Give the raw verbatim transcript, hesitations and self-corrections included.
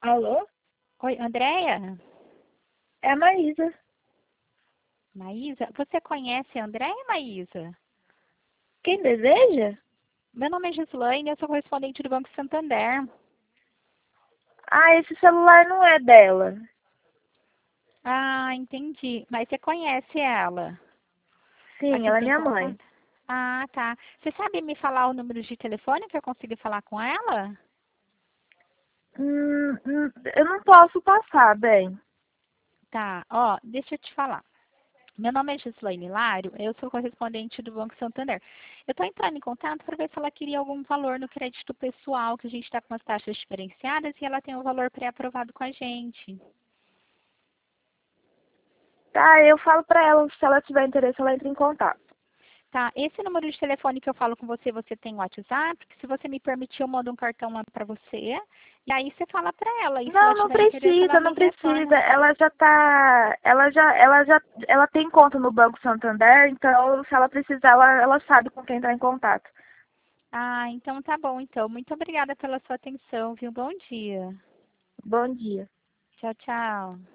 Alô? Oi, Andréia? É a Maísa. Maísa? Você conhece a Andréia, Maísa? Quem deseja? Meu nome é Gislaine, eu sou correspondente do Banco Santander. Ah, esse celular não é dela. Ah, entendi. Mas você conhece ela? Sim, Aqui ela é tem minha contato? mãe. Ah, tá. Você sabe me falar o número de telefone que eu consigo falar com ela? Hum, hum, eu não posso passar, bem. Tá, ó, deixa eu te falar. Meu nome é Gislaine Hilário, eu sou correspondente do Banco Santander. Eu estou entrando em contato para ver se ela queria algum valor no crédito pessoal, que a gente está com as taxas diferenciadas e ela tem um valor pré-aprovado com a gente. Tá, eu falo pra ela, se ela tiver interesse, ela entra em contato. Tá, esse número de telefone que eu falo com você, você tem o WhatsApp, que se você me permitir, eu mando um cartão lá para você. E aí você fala para ela, e se ela Não, não tiver interesse, ela precisa, me não precisa. retorna. Ela já tá, ela já, ela já, ela tem conta no Banco Santander, então se ela precisar, ela, ela sabe com quem entrar em contato. Ah, então tá bom, então. Muito obrigada pela sua atenção, viu? Bom dia. Bom dia. Tchau, tchau.